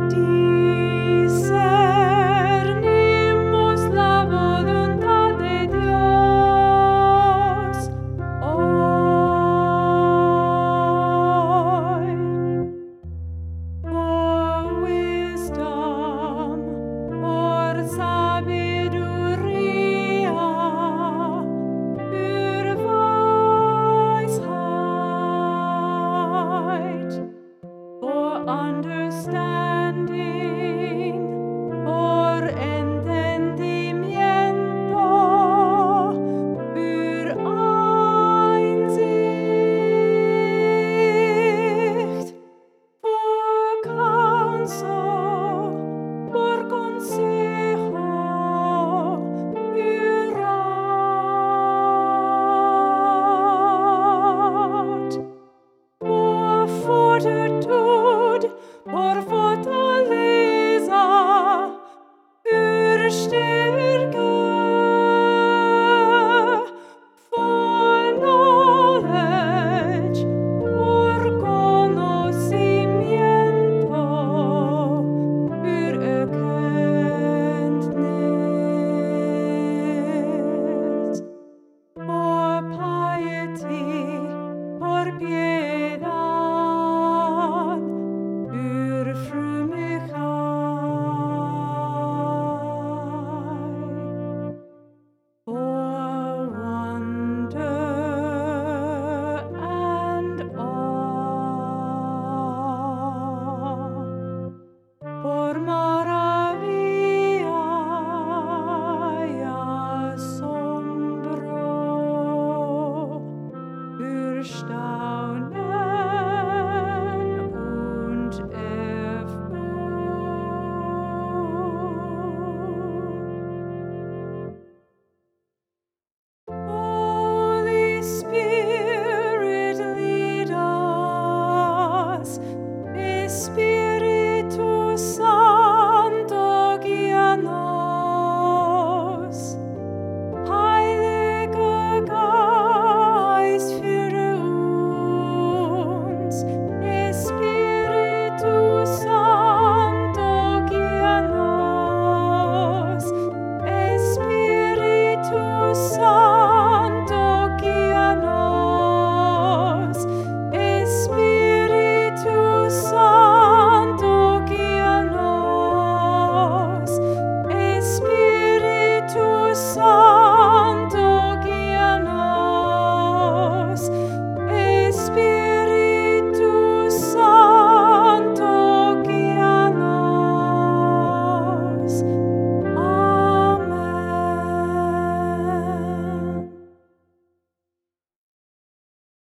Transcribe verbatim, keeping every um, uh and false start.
Discernimos la voluntad de Dios hoy. Por wisdom, por sabiduría, für Weisheit, for understanding, por entendimiento, für Einsicht, for counsel, por consejo, für Rat, por fortitude, por fortaleza, für Stärke, for knowledge, por conocimiento, für Erkenntnis, for piety, por piedad,